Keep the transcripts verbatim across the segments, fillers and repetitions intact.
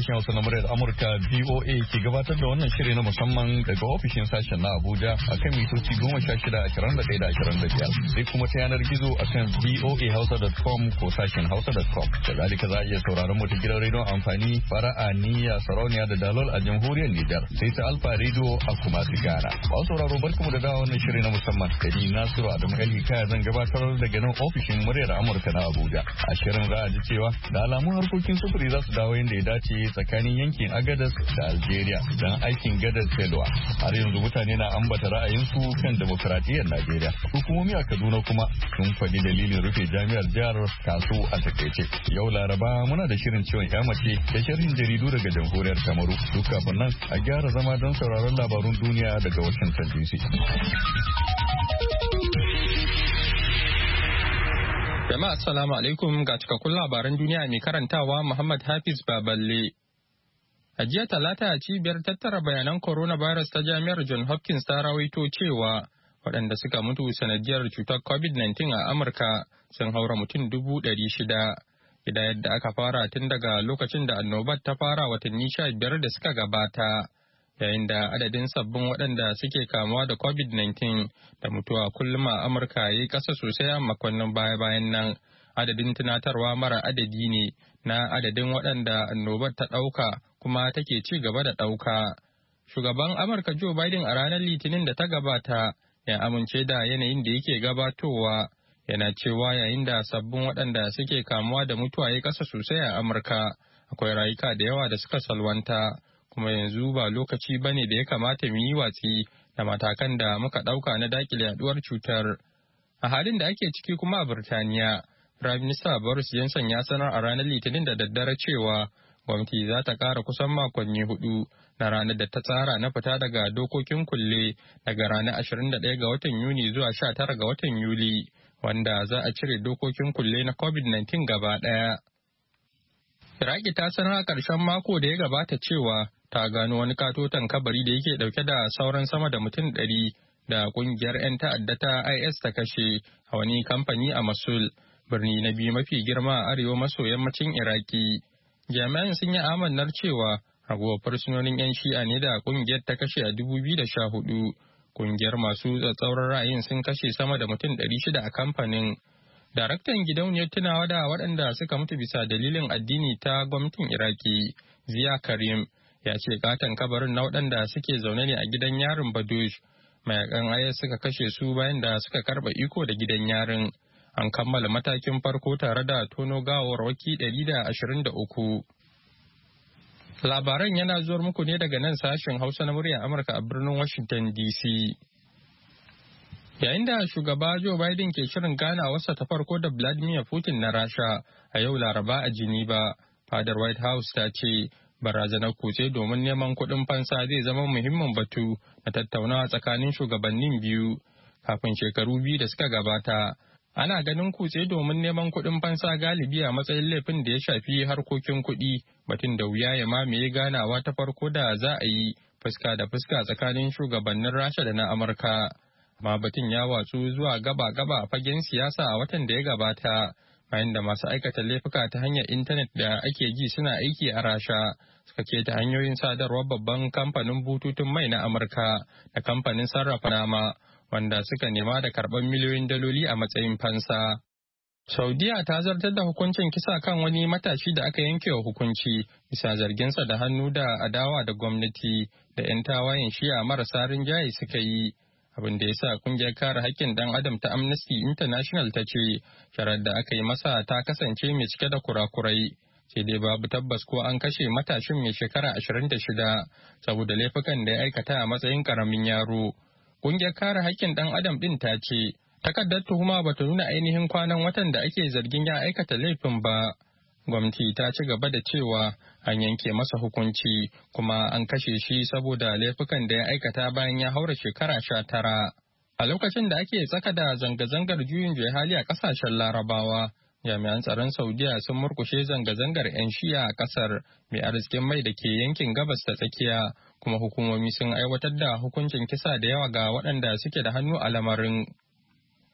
sashen Hausa na muryar Amurka V O A ke gabatar da wannan shiri na musamman daga ofishin sashen na Abuja akan mitoci goma sha shida ashirin da ɗaya da ashirin da biyar sai kuma ta yanar gizo akan v o a hausa dot com ko sashen hausa dot com. Da zalika za a iya sauraron mu ta gidan rediyon amfani fara'a niyya sarauniya da dalol a jamhuriyar Nijar sai ta Alfa rediyo a kuma Ghana. Ba sauraro barkamu da dawo wannan shiri na musamman da ni Nasiru Adamu Ali Kaya zan gabatar daga nan ofishin muryar Amurka na Abuja. A shirin za a ji cewa da alamun harkokin sufuri za su dawo yadda ya dace tsakanin yankin Agadas da Algeria don aikin gadar Selwa. Har yanzu mutane na ambata ra'ayinsu kan demokradiyyar Najeriya. Hukumomi a Kaduna kuma sun faɗi dalilin rufe jami'ar jihar Kasu a takaice. Yau Laraba muna da shirin ciwon ya mace da sharhin jaridu daga jamhuriyar Kamaru. Duk kafin nan a gyara zama don sauraron labarun duniya daga Washington D C. Jama'a assalamu alaikum ga cikakkun labaran duniya mai karantawa Muhammad Hafiz Baballe. A jiya talata cibiyar tattara bayanan coronavirus ta jami'ar John Hopkins ta rawaito cewa waɗanda suka mutu sanadiyar cutar covid nineteen a Amurka sun haura mutum dubu ɗari shida. Gida yadda aka fara tun daga lokacin da annobar ta fara watanni sha biyar da suka gabata. Yayin da adadin sabbin waɗanda suke kamuwa da covid nineteen da mutuwa kullum a Amurka ya yi ƙasa sosai a makonnin baya-bayan nan, adadin tunatarwa mara adadi ne na adadin waɗanda annobar ta ɗauka kuma take ci gaba da ɗauka. Shugaban Amurka Joe Biden a ranar Litinin da ta gabata ya amince da yanayin da yake gabatowa, yana cewa yayin da sabbin waɗanda suke kamuwa da mutuwa ya ƙasa sosai a Amurka, akwai rayuka da yawa da suka salwanta. Kuma yanzu ba lokaci ba ne da ya kamata mu yi watsi da matakan da muka ɗauka na dakile yaduwar cutar. A halin da ake ciki kuma a Birtaniya, Prime Minister Boris Johnson ya sanar a ranar Litinin da daddare cewa gwamnati za ta ƙara kusan makonni hudu na ranar da ta tsara na fita daga dokokin kulle daga ranar ashirin da ɗaya ga watan Yuni zuwa sha tara ga watan Yuli, wanda za a cire dokokin kulle na covid nineteen gaba ɗaya. Iraki ta sanar a ƙarshen mako da ya gabata cewa ta gano wani katoton kabari da yake dauke da sauran sama da mutum ɗari da kungiyar 'yan ta'adda ta I S ta kashe a wani kamfani a Mosul, birni na biyu mafi girma a arewa maso yammacin Iraki. Jami'an sun yi amannar cewa ragowar fursunonin 'yan shi'a ne da kungiyar ta kashe a dubu biyu da sha hudu. Kungiyar masu tsatsauran ra'ayin sun kashe sama da mutum ɗari shida a kamfanin. Daraktan gidauniyar tunawa da waɗanda suka mutu bisa dalilin addini ta gwamnatin Iraki, Ziya Karim, ya ce katon kabarin na waɗanda suke zaune ne a gidan yarin Badush. Mayakan I S suka kashe su bayan da suka karɓa iko da gidan yarin. An kammala matakin farko tare da tono gawarwaki ɗari da ashirin da uku. Labaran yana zuwar muku ne daga nan sashen Hausa na muryar Amurka a birnin Washington D C. Yayin da shugaba Joe Biden ke shirin ganawarsa ta farko da Vladimir Putin na Rasha a yau Laraba a Geneva, fadar White House ta ce barazanar kutse domin neman kuɗin fansa zai zama muhimmin batu na tattaunawa tsakanin shugabannin biyu. Kafin shekaru biyu da suka gabata, ana ganin kutse domin neman kuɗin fansa galibi a matsayin laifin da ya shafi harkokin kuɗi, batun da wuya ya mamaye ganawa ta farko da za a yi fuska da fuska tsakanin shugabannin Rasha da na Amurka. Amma batun ya watsu zuwa gaba-gaba a fagen siyasa a watan da ya gabata, bayan da masu aikata laifuka ta hanyar intanet da ake ji suna aiki a Rasha suka keta hanyoyin sadarwar babban kamfanin bututun mai na Amurka da kamfanin sarrafa nama, wanda suka nema da karɓar miliyoyin daloli a matsayin fansa. Saudiya ta zartar da hukuncin kisa kan wani matashi da aka yanke wa hukunci bisa zarginsa da hannu da adawa da gwamnati da 'yan tawayen shi'a marasa rinjaye suka yi. Abin da ya sa kungiyar kare haƙƙin ɗan adam ta Amnesty International ta ce sharar da aka yi masa ta kasance mai cike da kurakurai, sai dai babu tabbas ko an kashe matashin mai shekara ashirin da shida saboda laifukan da ya aikata a matsayin ƙaramin yaro. Kungiyar kare haƙƙin ɗan adam ɗin ta ce takardar tuhuma bata nuna ainihin kwanan watan da ake zargin ya aikata laifin ba. Gwamnati ta ci gaba da cewa an yanke masa hukunci kuma an kashe shi saboda laifukan da ya aikata bayan ya haura shekara sha tara. A lokacin da ake tsaka da zanga-zangar juyin juya hali a kasashen Larabawa, jami'an tsaron Saudiya sun murkushe zanga-zangar 'yan shi'a a kasar mai arzikin mai da ke yankin gabas ta tsakiya, kuma hukumomi sun aiwatar da hukuncin kisa da yawa ga waɗanda suke da hannu a lamarin.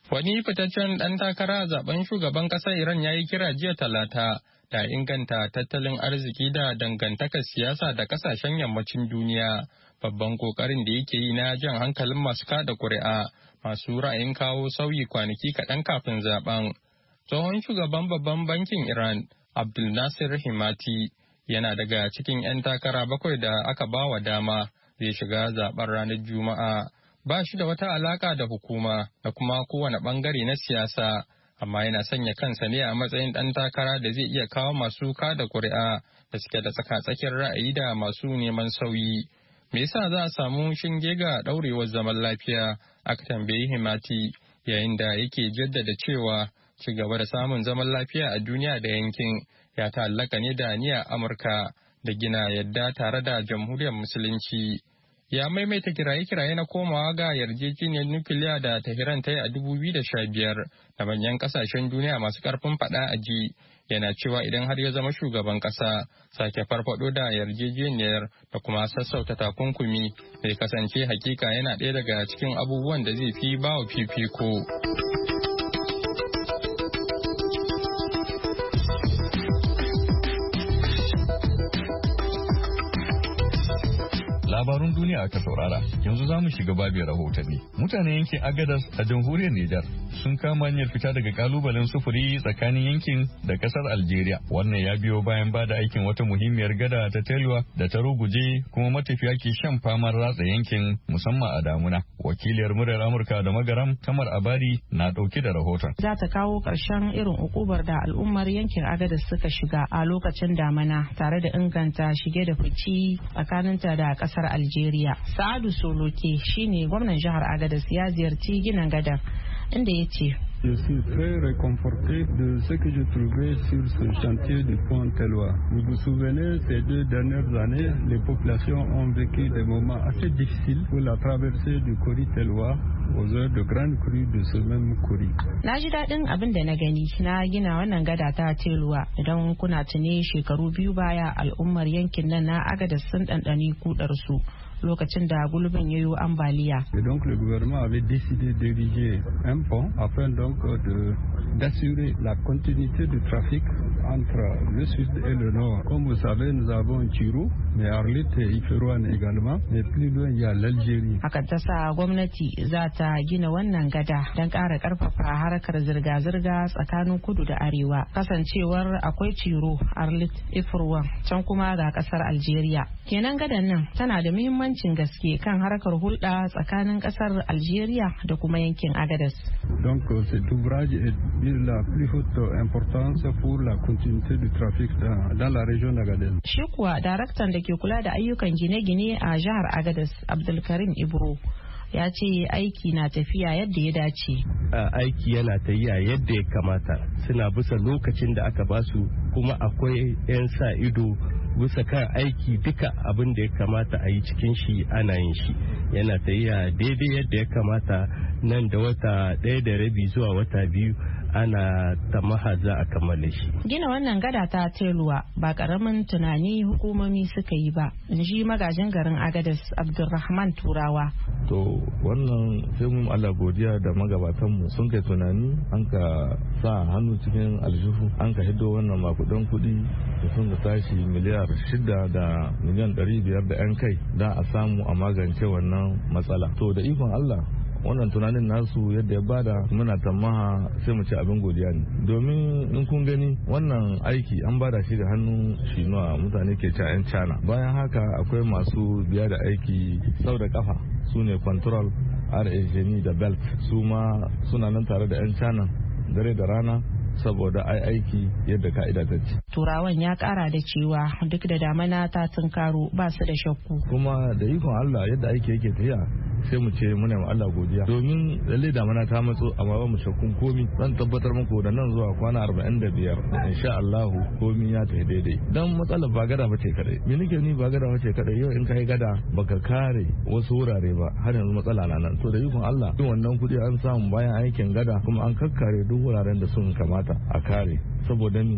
Wani fitaccen ɗan takara a zaben shugaban ƙasar Iran ya yi kira jiya talata da inganta tattalin arziki da dangantakar siyasa da ƙasashen yammacin duniya. Babban ƙoƙarin da yake yi na jan hankalin masu kada ƙuri'a masu ra'ayin kawo sauyi kwanaki kaɗan kafin zaben. Tsohon shugaban babban bankin Iran, Abdul Nasir Himati, yana daga cikin 'yan takara bakwai da aka ba wa dama zai shiga zaben ranar Juma'a. Ba shi da wata alaka da hukuma da kuma kowane bangare na siyasa, amma yana sanya kansa ne a matsayin ɗan takara da zai iya kawo masu kada ƙuri'a da suke da tsaka-tsakin ra'ayi da masu neman sauyi. Me yasa za a samu shinge ga ɗaurewar zaman lafiya? Aka tambayi Himati yayin da yake jaddada cewa ci gaba da samun zaman lafiya a duniya da yankin ya ta'allaka ne da niyyar Amurka da gina yadda tare da jamhuriyar Musulunci. Ya maimaita kiraye-kiraye na komawa ga yarjejeniyar nukiliya da Tehran ta yi a dubu biyu da sha biyar da manyan kasashen duniya masu karfin fada a ji. Yana cewa idan har ya zama shugaban kasa sake farfado da yarjejeniyar da kuma sassauta takunkumi zai kasance hakika yana ɗaya daga cikin abubuwan da zai fi bawa fifiko. Labarun duniya aka saurara, yanzu za mu shiga babin rahotanni. Mutanen yankin Agadas a jamhuriyar Nijar sun kama hanyar fita daga kalubalen sufuri tsakanin yankin da kasar Algeria. Wannan ya biyo bayan bada aikin wata muhimmiyar gada ta Telwa da ta ruguje kuma matafiya ke shan famar ratsa yankin musamman a damuna. Wakiliyar muryar Amurka da Magaram Tamar Abari na dauke da rahoton. Za ta kawo ƙarshen irin ukubar da al'ummar yankin Agadas suka shiga a lokacin damana tare da inganta shige da fici tsakaninta da kasar Algeria. Sa'adu Soloke shine gwamnan jihar Agadez ya ziyarci ginin gadar inda ya ce Je suis très réconforté de ce que je trouvais sur ce chantier du pont Telwa. Vous vous souvenez, ces deux dernières années, les populations ont vécu des moments assez difficiles pour la traversée du Kori Telwa aux heures de grande crue de ce même Kori. Na ji daɗin abin da na gani na gina wannan gada ta Telwa. Idan kuna tuni shekaru biyu baya al'ummar yankin nan na Agadez sun ɗanɗani kudar su lokacin da gulbin yayo ambaliya. Et donc le gouvernement avait décidé d'ériger un pont afin donc de d'assurer la continuité du trafic entre le sud et le nord. Comme vous savez, nous avons Chirou, mais Arlit et Iferouane également, mais plus loin il y a l'Algérie. Hakan ta sa gwamnati za ta gina wannan gada don ƙara ƙarfafa harkar zirga-zirga tsakanin kudu da arewa. Kasancewar akwai Chirou, Arlit, Iferouane, can kuma ga ƙasar Algeria. Kenan gadan nan tana da muhimmancin gaske kan harkar hulɗa tsakanin ƙasar Algeria da kuma yankin Agadez. Donc cet ouvrage est de la plus haute importance pour la continuité du trafic dans, dans la région d'Agadez. Shi kuwa daraktan da ke kula da ayyukan gine-gine a jihar Agadez, Abdulkarim Ibro, ya ce aiki na tafiya yadda ya dace. Aiki yana tafiya yadda ya kamata, suna bisa lokacin da aka basu, kuma akwai 'yan sa ido bisa kan aiki, duka abin da ya kamata a yi cikin shi ana yin shi, yana tafiya daidai yadda ya kamata. Nan da wata ɗaya da rabi zuwa wata biyu ana tamaha za a kammala shi. Gina wannan gada ta Telwa ba karamin tunani hukumomi suka yi ba, in ji magajin garin Agadez Abdulrahman Turawa. To wannan sai mun Allah godiya da magabatanmu sun kai tunani, an ka sa hannu cikin aljihu, an ka hiddo wannan makudan kuɗi da sun da tashi miliyar shida da miliyan ɗari biyar da 'yan kai da a samu a magance wannan matsala. To da ikon Allah wannan tunanin nasu yadda ya bada muna tamaha sai mu ci abin godiya ne, domin in kun gani wannan aiki an bada shi da hannun shinuwa, mutane ke ca 'yan cana. Bayan haka akwai masu biya da aiki sau da kafa, su ne control R A G da belt, su ma suna nan tare da 'yan cana dare da rana saboda ai aiki yadda ka'ida ta ce. Turawan ya kara da cewa duk da damana ta tunkaro ba su da shakku. Kuma da ikon Allah yadda aiki yake tafiya sai mu ce muna ma Allah godiya, domin lalle damana ta matso amma ba mu shakkun komi. Zan tabbatar muku da nan zuwa kwana arba'in da biyar insha Allah komi ya tafi daidai. Dan matsalar ba gada bace kadai. Me nake ni ba gada bace kadai, yau in kai gada baka kare wasu wurare ba har yanzu matsala na nan. To da ikon Allah duk wannan kudi an samu bayan aikin gada kuma an kakkare duk wuraren da sun kamata a kare, saboda ni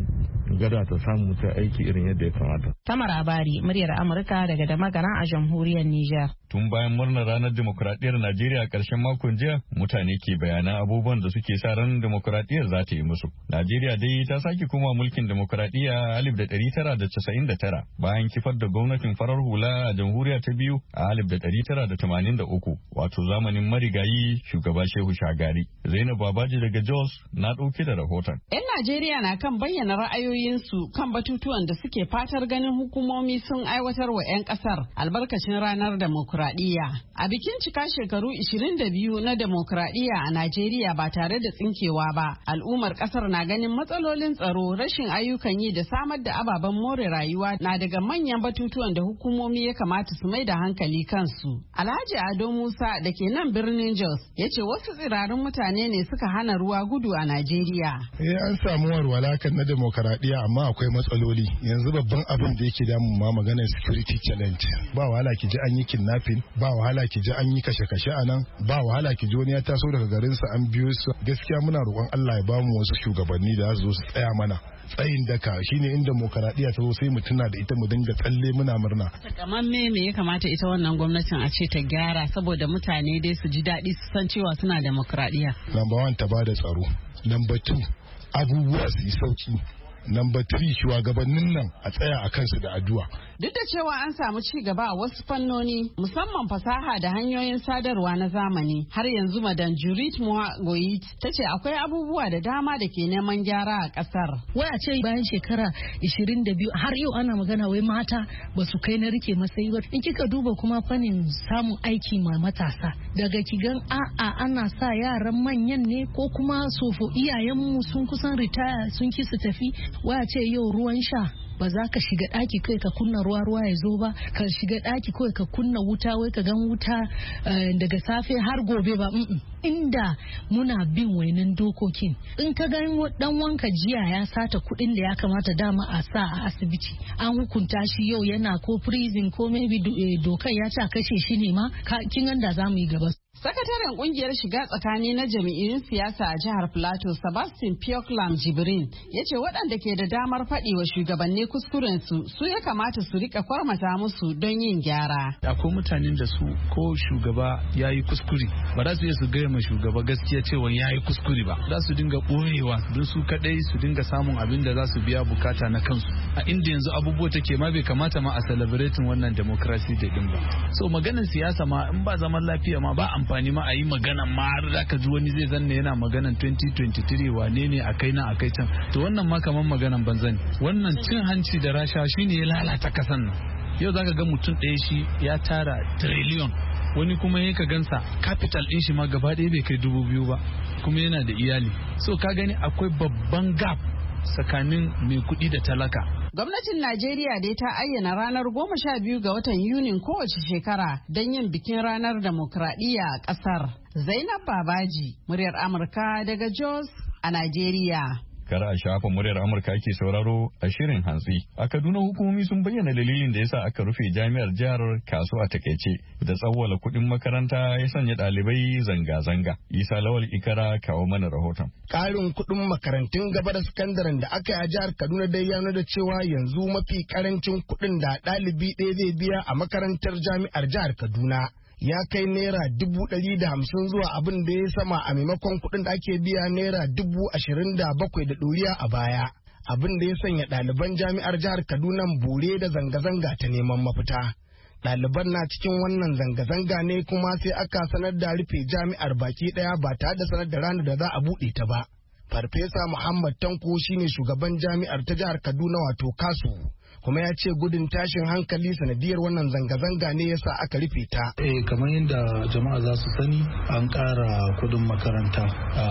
gada ta samu ta aiki irin yadda ya kamata. Tamar Abari, muryar Amurka daga Damagara a jamhuriyar Nijar. Tun bayan murnar ranar demokuraɗiyyar Najeriya a ƙarshen makon jiya, mutane ke bayanan abubuwan da suke sa ran demokuraɗiyyar za ta yi musu. Najeriya dai ta sake koma mulkin demokuraɗiyya a alif da ɗari tara da casa'in da tara bayan kifar da gwamnatin farar hula a jamhuriya ta biyu a alif da ɗari tara da tamanin da uku, wato zamanin marigayi shugaba Shehu Shagari. Zainab Babaji daga Jos na ɗauke da rahoton. 'Yan Najeriya na kan bayyana ra'ayoyinsu kan batutuwan da suke fatar ganin hukumomi sun aiwatar wa 'yan ƙasar albarkacin ranar demokuraɗiyya. A bikin cika shekaru ishirin da biyu na demokuraɗiyya a Najeriya ba tare da tsinkewa ba, al'ummar ƙasar na ganin matsalolin tsaro, rashin ayyukan yi da samar da ababen more rayuwa na daga manyan batutuwan da hukumomi ya kamata su mai da hankali kansu. Alhaji Ado Musa da ke nan birnin Jos ya ce wasu tsirarin mutane ne suka hana ruwa gudu a Najeriya. Eh an samu warwala kan na demokuraɗiyya amma akwai matsaloli. Yanzu babban abin da yake damun ma maganar security challenge. Ba wahala ki ji an yi kidnapping, ba wahala ki ji an yi kashe-kashe a nan, ba wahala ki ji wani ya taso daga garinsa an biyo su. Gaskiya muna roƙon Allah ya bamu wasu shugabanni da za su zo su tsaya mana. Tsayin daka shine in demokaradiyya ta zo sai mu tuna da ita mu dinga tsalle muna murna. Kamar me me ya kamata ita wannan gwamnatin a ce ta gyara saboda mutane dai su ji daɗi su san cewa suna demokaradiyya. Number one ta bada tsaro. Number two abubuwa su yi sauki. Number three shugabannin nan a tsaya a kansu da addu'a. Duk da cewa an samu ci gaba a wasu fannoni musamman fasaha da hanyoyin sadarwa na zamani, har yanzu Madan Jurit Mohagoyit ta ce akwai abubuwa da dama da ke neman gyara a kasar. Wai a ce bayan shekara ishirin da biyu har yau ana magana wai mata ba su kai na rike matsayi ba. In kika duba kuma fannin samun aiki ma matasa, daga kigan a'a ana sa yaran manyan ne ko kuma sofo iyayenmu sun kusan ritaya sun ki su tafi. Wai a ce yau ruwan sha ba za ka shiga ɗaki kai ka kunna ruwa ruwa ya zo ba, ka shiga ɗaki kawai ka kunna wuta wai ka gan wuta daga safe har gobe ba. Inda muna bin wainan dokokin, in ka gan dan wanka jiya ya sata kuɗin da ya kamata dama a sa a asibiti, an hukunta shi yau yana ko prison ko maybe dokar ya ce a kashe shi ne ma, kin ganda za mu yi gaba. Sakataren kungiyar shiga tsakani na jami'in siyasa a jihar Plateau, Sebastian Pioklam Jibrin, ya ce waɗanda ke da damar faɗi wa shugabanni kuskurensu su ya kamata su rika kwarmata musu don yin gyara. Akwai mutanen da su ko shugaba ya yi kuskure ba za su iya su gaya ma shugaba gaskiya cewa ya yi kuskure ba, za su dinga ɓoyewa don su kaɗai su dinga samun abin da za su biya bukata na kansu. A inda yanzu abubuwa take ma bai kamata ma a celebrating wannan democracy da din ba. So maganar siyasa ma in ba zaman lafiya ma ba amfani ma a yi magana ma har da ka ji wani zai zanna yana maganan twenty twenty-three wane ne a kai na a kai can. To wannan ma kaman maganan banza ne. Wannan cin hanci da rasha shine ya lalata kasan nan. Yau zaka ga mutum ɗaya shi ya tara trillion, wani kuma ya ka gansa capital ɗin shi ma gaba ɗaya bai kai dubu biyu ba, kuma yana da iyali. So ka gani akwai babban gap tsakanin mai kuɗi da talaka. Gwamnatin Najeriya dai ta ayyana ranar goma sha biyu ga watan Yunin kowace shekara don yin bikin ranar demokradiyya a ƙasar. Zainab Babaji, muryar Amurka daga Jos a Najeriya. Kar a shafa muryar Amurka ake sauraro a shirin hantsi. A Kaduna hukumomi sun bayyana dalilin da yasa aka rufe jami'ar jihar Kasu a takaice da tsawwala kuɗin makaranta ya sanya ɗalibai zanga-zanga. Isa Lawal Ikara kawo mana rahoton. Ƙarin kuɗin makarantun gaba da sakandaren da aka yi a jihar Kaduna dai ya nuna cewa yanzu mafi karancin kuɗin da ɗalibi ɗaya zai biya a makarantar jami'ar jihar Kaduna ya kai naira dubu ɗari da hamsin zuwa abin da ya sama a maimakon kuɗin da ake biya naira dubu ashirin da bakwai da ɗoriya a baya. Abin da ya sanya ɗaliban jami'ar jihar Kaduna bore da zanga-zanga ta neman mafita. Ɗaliban na cikin wannan zanga-zanga ne kuma sai aka sanar da rufe jami'ar baki ɗaya ba tare da sanar da ranar da za a buɗe ta ba. Farfesa Muhammad Tanko shine shugaban jami'ar ta jihar Kaduna wato Kasu. Kuma ya ce gudun tashin hankali sanadiyar wannan zanga-zanga ne yasa aka rufe ta. Eh kamar yadda jama'a za su sani an ƙara kudin makaranta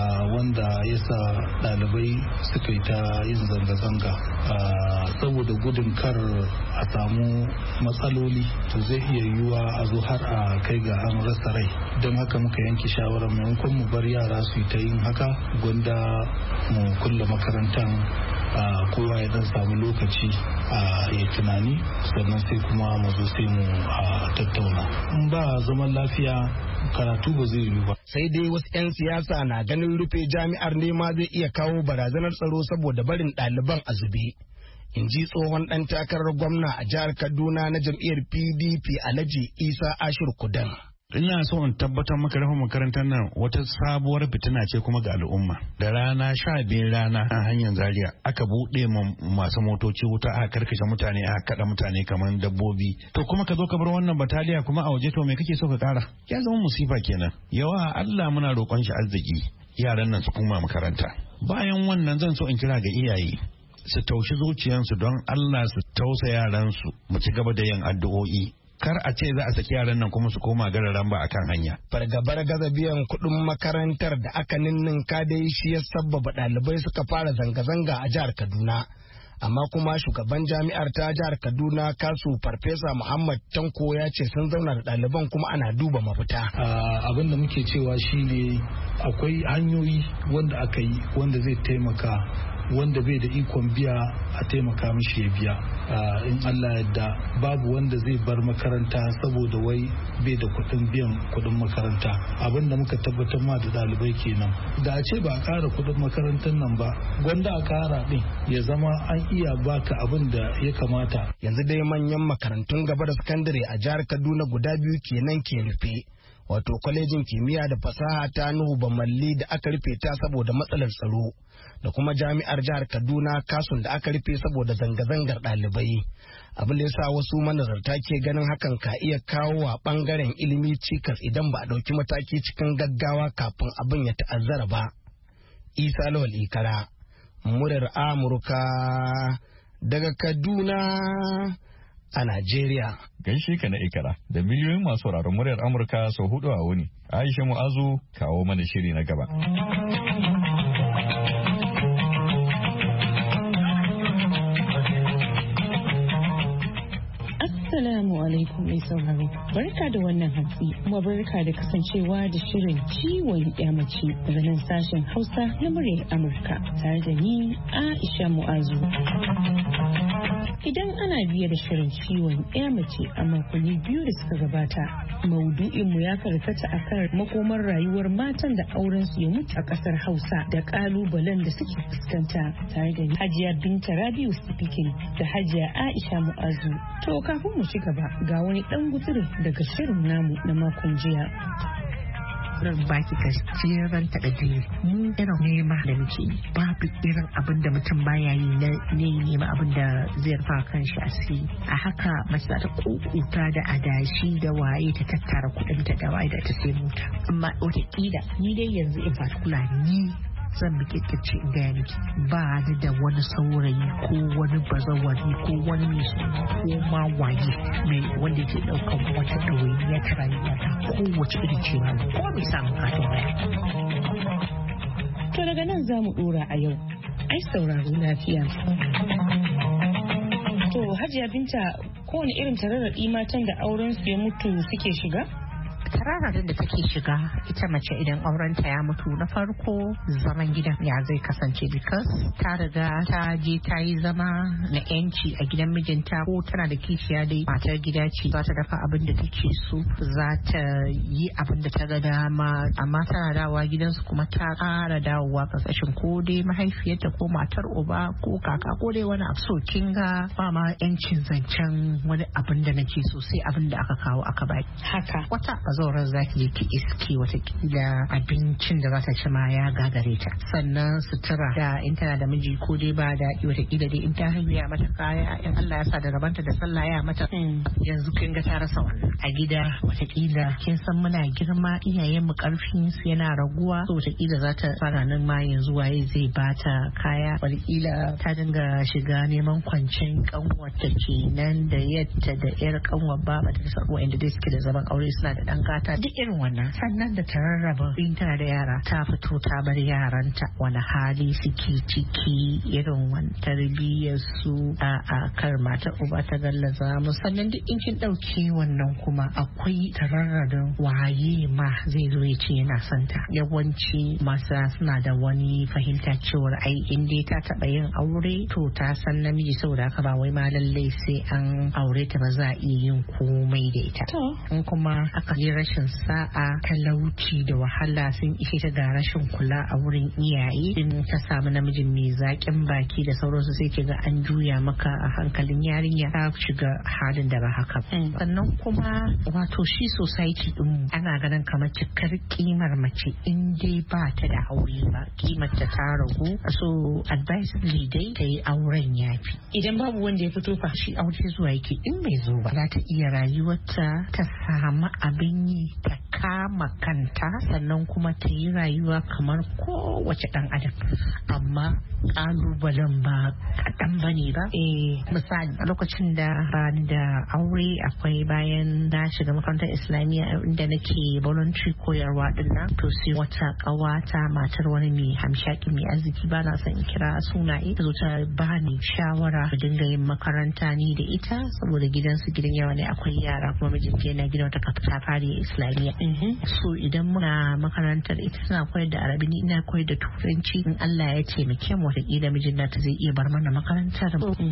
wanda yasa ɗalibai suka yi ta yin zanga-zanga saboda gudun kar a samu matsaloli to zai iya yiwuwa a zo har a kai ga an rasa rai. Don haka muka yanke shawarar maimakon mu bar yara su yi ta yin haka gwanda mu kulle makarantar kowa ya dan samu lokaci a ya tunani sannan sai kuma mu zo sai mu tattauna. In ba zaman lafiya karatu ba zai yiwu ba. Sai dai wasu 'yan siyasa na ganin rufe jami'ar ne ma zai iya kawo barazanar tsaro saboda barin ɗaliban a zube. In ji tsohon ɗan takarar gwamna a jihar Kaduna na jam'iyyar P D P Alhaji Isa Ashir Kudan. Ina so in tabbatar maka rufe makarantar nan wata sabuwar fitina ce kuma ga al'umma. Da rana sha biyar rana a hanyar Zaria aka buɗe masu motoci wuta aka karkashe mutane aka kaɗa mutane kamar dabbobi. To kuma ka zo ka bar wannan bataliya kuma a waje to me kake so ka ƙara? Ya zama musifa kenan. Yawa Allah muna roƙon shi arziki yaran nan su kuma makaranta. Bayan wannan zan so in kira ga iyaye su taushi zuciyansu don Allah su tausa yaransu mu ci gaba da yin addu'o'i. Kar a ce za a saki yaran nan kuma su koma gararan ba akan hanya. Fargabar gaza biyan kuɗin makarantar da aka ninninka dai shi ya sabbaba ɗalibai suka fara zanga-zanga a jihar Kaduna. Amma kuma shugaban jami'ar ta jihar Kaduna Kasu Farfesa Muhammad Tanko ya ce sun zauna da ɗaliban kuma ana duba mafita. Abin da muke cewa shine akwai hanyoyi wanda aka yi wanda zai taimaka wanda bai da ikon biya a taimaka mishi ya biya. In Allah yadda babu wanda zai bar makaranta saboda wai bai da kuɗin biyan kuɗin makaranta. Abin da muka tabbatar ma da ɗalibai kenan. Da a ce ba a ƙara kuɗin makarantar nan ba gwanda a ƙara ɗin ya zama an iya baka abin da ya kamata. Yanzu dai manyan makarantun gaba da sakandare a jihar Kaduna guda biyu kenan ke rufe. Wato kwalejin kimiyya da fasaha ta Nuhu Bamalli da aka rufe ta saboda matsalar tsaro da kuma jami'ar jihar Kaduna Kasun da aka rufe saboda zanga-zangar ɗalibai. Abin da yasa wasu manazarta ke ganin hakan ka iya kawo wa ɓangaren ilimi cikas idan ba a ɗauki mataki cikin gaggawa kafin abin ya ta'azzara ba. Isa Lawal Ikara, muryar Amurka daga Kaduna a Najeriya. Gaishe ka na Ikara da miliyoyin masu sauraron muryar Amurka sau hudu a wuni. Aisha Mu'azu kawo mana shiri na gaba. Assalamu alaikum mai sauraro. Barka da wannan hantsi kuma barka da kasancewa da shirin ciwon mace daga nan sashen Hausa na muryar Amurka tare da ni Aisha Mu'azu. Idan ana biye da shirin ciwon mace a makonni biyu da suka gabata, maudu'inmu ya karkata akan makomar rayuwar matan da auren su ya mutu a kasar Hausa da kalubalen da suke fuskanta tare da Hajiya Binta Rabiu speaking da Hajiya Aisha Mu'azu. To kafin mu ci gaba ga wani dan gutsuri daga shirin namu na makon jiya. Ran baki gajeren takadiri mu irin nema da muke babu irin abin da mutum baya yi na ne nema abin da zai rufa kan shi asiri. A haka mace ta kokuta da adashi da waye ta tattara kudin ta da waye da ta sai mota. Amma wataƙila ni dai yanzu in particular ni zan bi kirkirce in gaya miki ba ni da wani saurayi ko wani bazawari ko wani mishi ko ma waye mai wanda ke daukan wata ɗawainiya ta rayuwa ta kowace irin cewa ko mai samun katon waya. To daga nan za mu ɗora a yau. Ai sauraro lafiya. To Hajiya Binta kowane irin tararraɗi matan da auren su ya mutu suke shiga? Tararrarin da take shiga ita mace idan aurenta ya mutu na farko zaman gidan ya zai kasance because ta riga ta je ta yi zama na yanci a gidan mijinta ko tana da kishiya dai matar gida ce za ta dafa abin da take so za ta yi abin da ta ga dama amma tana dawowa gidansu kuma ta ƙara dawowa kasashen ko dai mahaifiyarta ko matar uba ko kaka ko dai wani abu so kin ga ba ma yancin zancen wani abin da nake so sai abin da aka kawo aka baki haka wata zauren za ki je ki iske watakila abincin da za ta ci ma ya gagare ta sannan sutura da in tana da miji ko dai ba daɗi watakila dai in ta hanya mata kaya in Allah ya sa da rabanta da sallah ya mata yanzu kin ga ta rasa wannan a gida watakila kin san muna girma iyayen mu karfin su yana raguwa so watakila za ta fara nan ma yanzu waye zai bata kaya watakila ta dinga shiga neman kwancen kanwata kenan da yadda da yar kanwar baba da sarwa inda dai suke da zaman aure suna da dan gata duk irin wannan sannan da ta rarraba in tana da yara ta fito ta bar yaranta wani hali suke ciki irin wani tarbiyyar su a a kar matar uba ta gallaza mu sannan duk in kin dauke wannan kuma akwai tararradin waye ma zai zo ya ce yana son ta yawanci masa suna da wani fahimta cewar ai in dai ta taba yin aure to ta san namiji saboda haka ba wai ma lallai sai an aure ta ba za a iya yin komai da ita in kuma aka yi rashin sa'a, talauci da wahala sun ishe ta ga rashin kula a wurin iyaye. In ta samu namijin mai zaƙin baki da sauransu sai ki ga an juya maka a hankalin yarinya ta shiga halin da ba haka. Sannan kuma wato shi society din ana ganin kamar cikar kimar mace in dai ba ta da aure ba, kimar ta ta ragu. So advisably dai ta yi auren yafi. Idan babu wanda ya fito fa shi aure zuwa yake in bai zo ba za ta iya rayuwarta ta samu abin yi ta kama kanta sannan kuma ta yi rayuwa kamar kowace dan adam, amma kalubalen ba kaɗan ba ne ba. Eh, misali a lokacin da bani da aure akwai bayan na shiga makarantar islamiyya inda nake voluntary koyarwa din nan, to sai wata ƙawata matar wani mai hamshaki mai arziki ba na son in kira sunaye ta zo ta bani shawara mu dinga yin makaranta ni da ita saboda gidansu gidan yawa ne akwai yara kuma mijinta yana gidan wata ta fari islamiyya. So idan muna makarantar ita tana koyar da arabi ni ina koyar da turanci, in Allah ya taimake mu wataƙila mijin nata zai iya bar mana makarantar.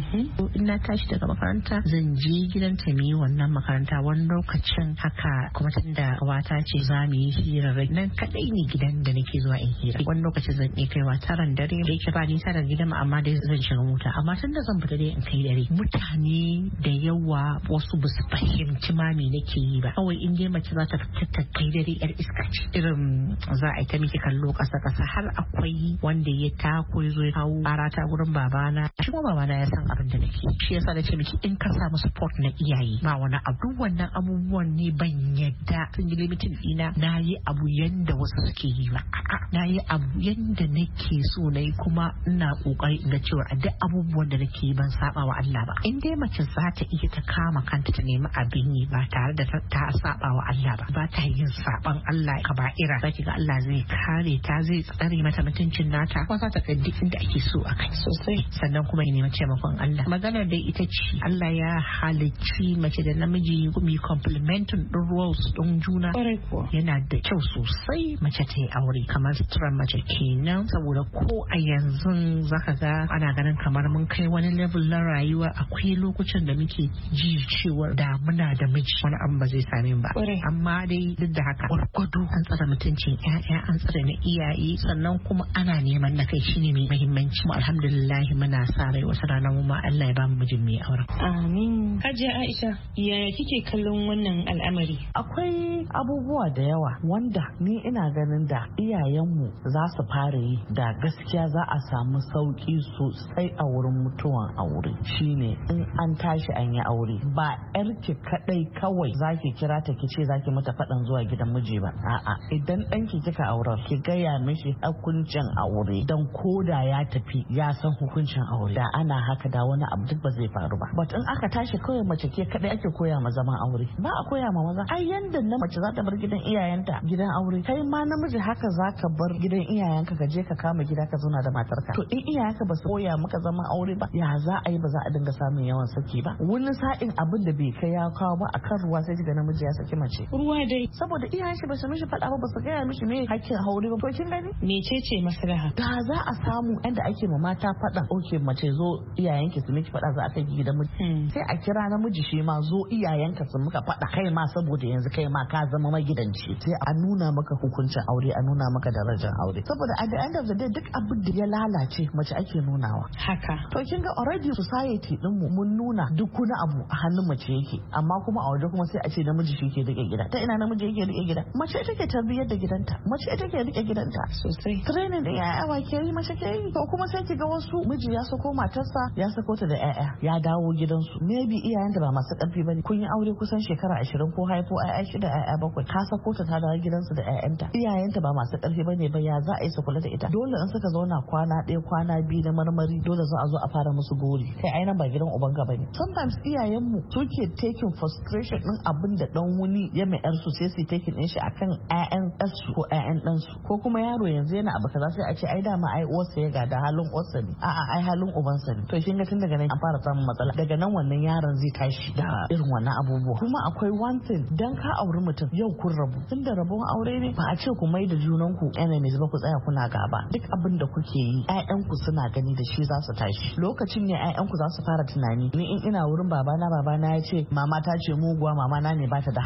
In na tashi daga makaranta zan je gidanta mu yi wannan makaranta. Wani lokacin haka kuma tunda wata ce za mu yi hirarrai nan kadai ne gidan da nake zuwa in hira. Wani lokacin zan iya kaiwa taran dare da yake ba nisa da gidan amma dai zan shiga mota, amma tunda zan fita dai in kai dare. Mutane da yawa wasu ba su fahimci ma me nake yi ba, kawai in dai mace za ta fita ta kai dare yar iska ce irin za a yi ta miki kallo kasa kasa. Har akwai wanda ya tako ya zo ya kawo barata gurin babana, shi kuma babana ya san abin da nake, shi yasa da ce miki in ka samu support na iyaye ba wani abu. Wannan abubuwan ne ban yadda sun yi limitin dina na yi abu yanda wasu suke yi ba, a'a na yi abu yanda nake so na yi, kuma ina kokari in ga cewa a duk abubuwan da nake yi ban saba wa Allah ba. In dai mace za ta iya ta kama kanta ta nemi abin yi ba tare da ta saba wa Allah ba, ba ta yin saban Allah kaba'ira, zaki ga Allah zai kare ta, zai tsare mata mutuncin nata, kuma za ta kai duk inda ake so a kai sosai. Sannan kuma ya nemi taimakon Allah. Maganar dai ita ce Allah ya halicci mace da namiji mi complementin din roles din juna, yana da kyau sosai mace ta yi aure kamar suturar mace kenan, saboda ko a yanzu zaka ga ana ganin kamar mun kai wani level na rayuwa, akwai lokacin da muke ji cewa da muna da miji wani abu ba zai same ba, amma dai duk da haka gwargwado an tsare mutuncin ƴaƴa, an tsare na iyaye, sannan kuma ana neman na kai shine mai muhimmanci. Mu alhamdulillah muna sa rai wasu rana mu ma Allah ya ba mu mijin mai aure. Amin. Hajiya Aisha, yaya kike kallon wannan al'amari? Akwai abubuwa da yawa wanda ni ina ganin da iyayenmu za su fara yi da gaskiya za a samu sauki sosai a wurin mutuwan aure. Shine in an tashi an yi aure ba yarki kadai kawai zaki kira ta ki ce zaki mata fadan zuwa gidan miji ba, a'a idan danki kika aure ki gaya mishi hukuncin aure, dan koda ya tafi ya san hukuncin aure. Da ana haka da wani abu duk ba zai faru ba. But in aka tashi kawai mace ke kadai ake koya ma zaman aure, ba a koya ma maza. Ai yanda na mace za ta bar gidan iyayenta gidan aure, kai ma namiji haka zaka bar gidan iyayenka ka je ka kama gida ka zauna da matarka. To in iyayenka ba su koya maka zaman aure ba, ya za a yi ba za a dinga samun yawan saki ba. Wani sa'in abin da bai kai ya kawo ba akan ruwa sai ga namiji ya saki mace. Ruwa dai saboda iyayen shi ba su mishi faɗa ba, ba su gaya mishi me hakkin aure ba. To kin gani mecece maslaha? Da za a samu inda ake ma mata faɗa, oke mace zo iyayenki su miki faɗa za a kai gidan miji, sai a kira namiji shi ma zo iyayenka su muka faɗa kai ma saboda yanzu kai ma ka zama magidanci, sai a nuna maka hukuncin aure, a nuna maka darajar aure. Saboda at the end of the day duk abin da ya lalace mace ake nunawa. Haka. To kin ga already society din mu mun nuna duk wani abu a hannun mace yake, amma kuma a waje kuma sai a ce namiji shi ke rike gida. Ta ina namiji yake rike gida? Mace ita ke tarbiyyar da gidanta, mace ita ke rike gidanta sosai. Training da yaya wa ke yi mace ke yi. To kuma sai ki ga wasu miji ya sako matarsa ya sako ta da yaya ya dawo gidansu, maybe iyayenta ba masu karfi bane, kun yi aure kusan shekara ashirin ko haifo yaya shida yaya bakwai, ka sako ta ta dawo gidansu da yayanta, iyayenta ba masu karfi bane ba, ya za a yi su kula da ita? Dole in suka zauna kwana ɗaya kwana biyu na marmari dole za a zo a fara musu gori, kai ai nan ba gidan ubanka bane. Sometimes iyayenmu suke taking frustration din abin da dan wuni ya mai yarsu sai su taking din shi akan ƴaƴan ɗansu ko ƴaƴan ɗansu, ko kuma yaro yanzu yana abu kaza sai a ce ai dama ai uwarsa ya gada halin uwarsa ne, a'a ai halin ubansa ne. To kin ga tun daga nan an fara samun matsala, daga nan wannan yaron zai tashi da irin wannan abubuwa. Kuma akwai one thing, dan ka auri mutum yau kun rabu, tun da rabon aure ne ba a ce ku mai da junanku enemies ba, ku tsaya kuna gaba. Duk abin da kuke yi ƴaƴanku suna gani da shi za su tashi. Lokacin ne ƴaƴanku za su fara tunani, ni in ina wurin babana babana ya ce mama ta ce muguwa, mama na ne bata da hali mai kyau.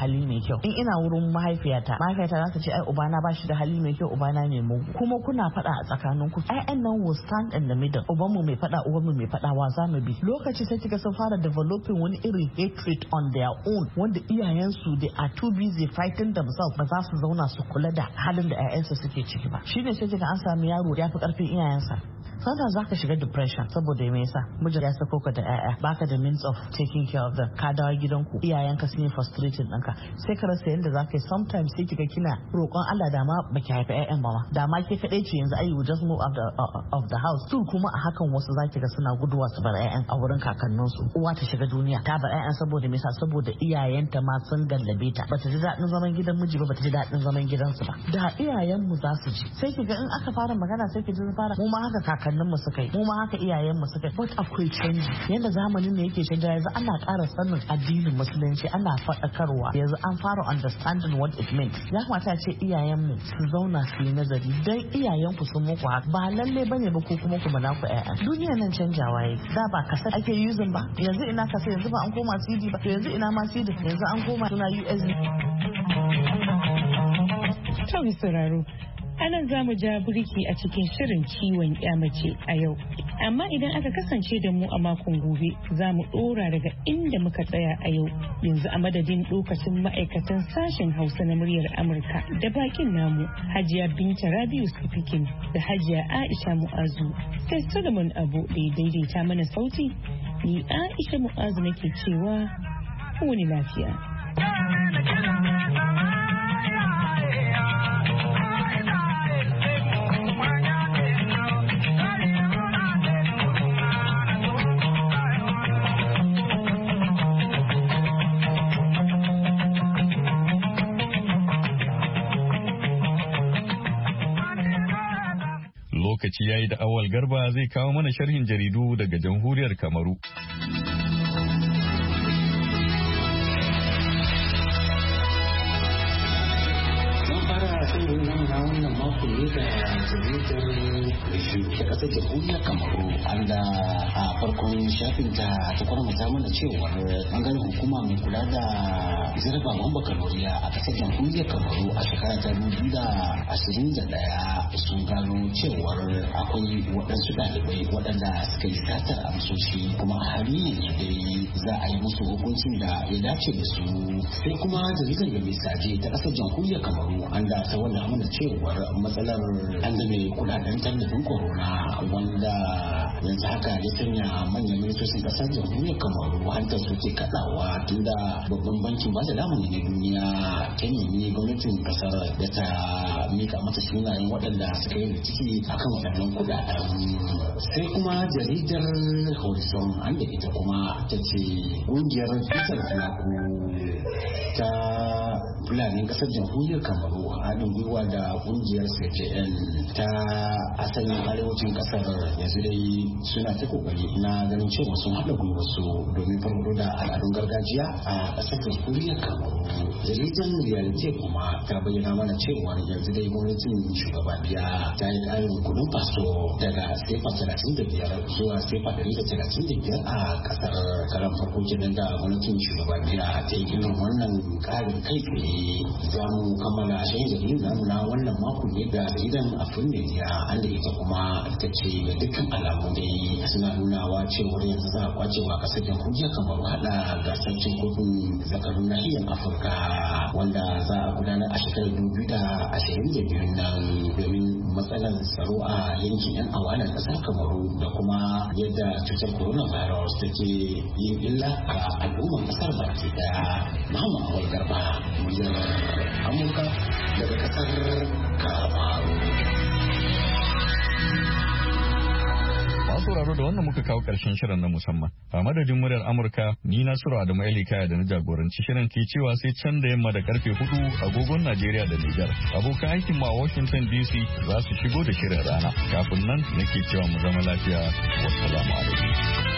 kyau. In ina wurin mahaifiyata mahaifiyata za ta ce ai ubana ba shi da hali mai kyau, ubana ne mugu. Kuma kuna faɗa a tsakaninku. ƴaƴan nan will stand in the middle. Ubanmu mai faɗa, ubanmu mai faɗa, wa za mu bi. Lokaci sai kika sun fara developing wani irin hatred on their own, wanda iyayensu they are too busy fighting themselves, ba za su zauna su kula da halin da ƴaƴansu suke ciki ba. Shine sai kika an samu yaro ya fi karfin iyayensa. Sometimes zaka shiga depression saboda me yasa mijin ya sako ka da ƴaƴa, baka da means of taking care of them, ka dawo gidanku iyayenka sun yi frustrated ɗinka, sai ka rasa yadda zaka yi. Sometimes sai kika kina roƙon Allah da ma baki haifi ƴaƴan ba ma, da ma ke kaɗai ce yanzu ayi just move of the, uh, of the house. Tun kuma a hakan wasu zaki ga suna guduwa su bar ƴaƴan a wurin kakanninsu. Uwa ta shiga duniya ta bar ƴaƴan saboda me yasa saboda iyayenta ma sun gallabe ta, bata ji daɗin zaman gidan miji ba, bata ji daɗin zaman gidansu ba. Da iyayenmu za su ji sai kiga in aka fara magana sai ki ji fara mu ma haka kakan kakannin mu suka yi, mu ma haka iyayen mu suka yi, but akwai canji. Yanda zamanin ne yake canja yanzu ana ƙara sanin addinin musulunci, ana faɗakarwa, yanzu an fara understanding what it means. Ya kamata a ce iyayen mu su zauna su yi nazari, dan iyayen ku sun muku haka ba lalle bane ba ko kuma ku mana ku ƴaƴa. Duniya nan canjawa yake, da ba kaset ake using ba, yanzu ina kaset, yanzu ba an koma C D ba, to yanzu ina ma C D, yanzu an koma suna U S B. To mi sauraro, anan za mu ja birki a cikin shirin ciwon mace a yau. Amma idan aka kasance da mu a makon gobe za mu ɗora daga inda muka tsaya a yau. Yanzu a madadin lokacin ma'aikatan sashen Hausa na muryar Amurka da bakin namu Hajiya Binta Rabiu Sifikin da Hajiya Aisha Mu'azu sai Solomon Abu da ya daidaita mana sauti. Ni Aisha Mu'azu nake cewa wani lafiya. Lokaci ya yi da Awal Garba zai kawo mana sharhin jaridu daga jamhuriyar Kamaru. shirin nan na wannan mako ne da jaridar Leju ta kasar jamhuriyar Kamaru, an da a farkon shafin ta ta kwarmata mana cewar bangaren hukuma mai kula da zarabawan bakaloriya a kasar jamhuriyar Kamaru a shekara ta dubu da ashirin da daya sun gano cewar akwai waɗansu ɗalibai waɗanda suka yi satar amsoshi kuma a halin yanzu dai za a yi musu hukuncin da ya dace da su. Sai kuma jaridar da misaje ta kasar jamhuriyar Kamaru an da ta wanda mana cewar matsalar an da mai kudaden tallafin corona wanda yanzu haka ya sanya manyan ministocin kasar jamhuriyar Kamaru hantar su ke kaɗawa tun da babban bankin ba da lamuni na duniya ta nemi gwamnatin kasar da ta mika mata sunayen waɗanda suka yi rikici akan waɗannan kudaden. Sai kuma jaridar Horizon an da ita kuma ta ce ƙungiyar Peter Flaku ta Fulanin kasar jamhuriyar Kamaru haɗin gwiwa da ƙungiyar C J N ta asalin arewacin kasar yanzu dai suna ta kokari na ganin cewa sun haɗa gwiwa su domin farfado da al'adun gargajiya a ƙasar jamhuriyar Kamaru. Jaridar Realite kuma ta bayyana mana cewa yanzu dai gwamnatin shugaba biya ta yi ƙarin kuɗin faso daga sefa talatin da biyar zuwa sefa ɗari da talatin da biyar a ƙasar. Karan farko kenan da gwamnatin shugaba biya ta yi irin wannan ƙarin kai tsaye. Za mu kammala shayin jaridar namu na wannan mako ne da jaridar Afrin Media an da ita kuma ta ce ga dukkan alamu dai suna nunawa cewar yanzu za a kwacewa ƙasar jamhuriyar Kamaru haɗa gasar cin kofin zakarun nahiyar Afirka wanda za a gudanar a shekarar dubu da ashirin da biyu nan domin matsalar tsaro a yankin yan awanan ƙasar Kamaru da kuma yadda cutar coronavirus take yin illa ga al'ummar ƙasar baki daya. Muhammad Awal Garba, muryar Amurka daga ƙasar Kamaru. sauraro da wannan muka kawo ƙarshen shirin na musamman. A madadin muryar Amurka, ni Nasiru Adamu Ali Kaya da na jagoranci shirin ke cewa sai can da yamma da karfe hudu agogon Najeriya da Nijar. Abokan aikin mu a Washington D C za su shigo da shirin rana. Kafin nan nake cewa mu zama lafiya. Wassalamu alaikum.